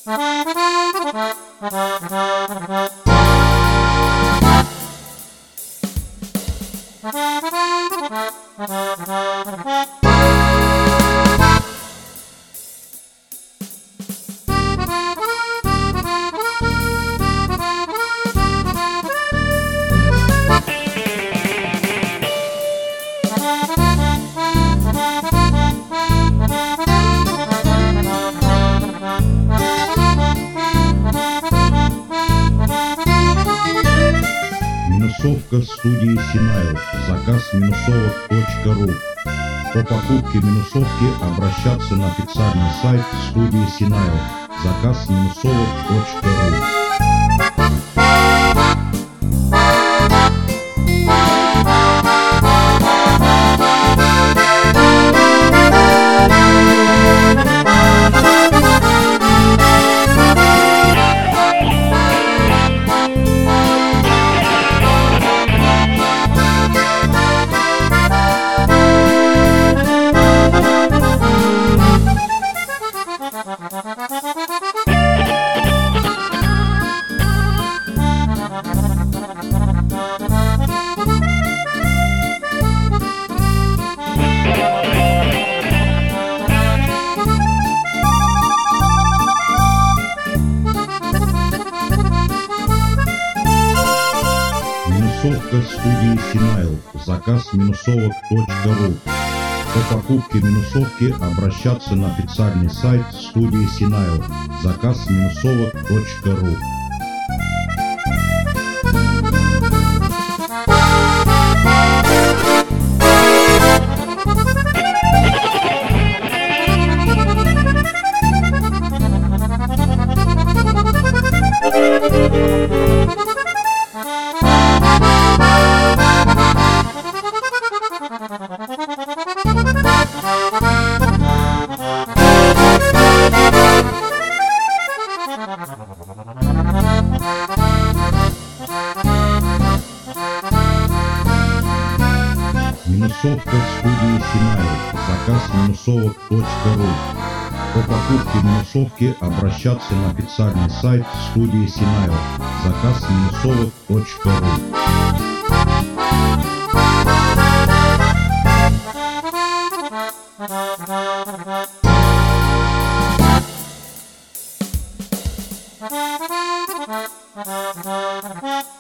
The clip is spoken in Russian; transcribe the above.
Минусовка студии Синайл. Заказ минусовок.ру. По покупке минусовки обращаться на официальный сайт студии Синайл. Заказ минусовок.ру. Минусовка студии Синайл. Заказ минусовок.ру. По покупке минусовки обращаться на официальный сайт студии Синайл. Заказ минусовок.ру. Минусовка студии Синайл. Заказ минусовок.ру. По покупке минусовки обращаться на официальный сайт студии Синайл. Заказ минусовок.ру. Ha ha ha ha ha ha.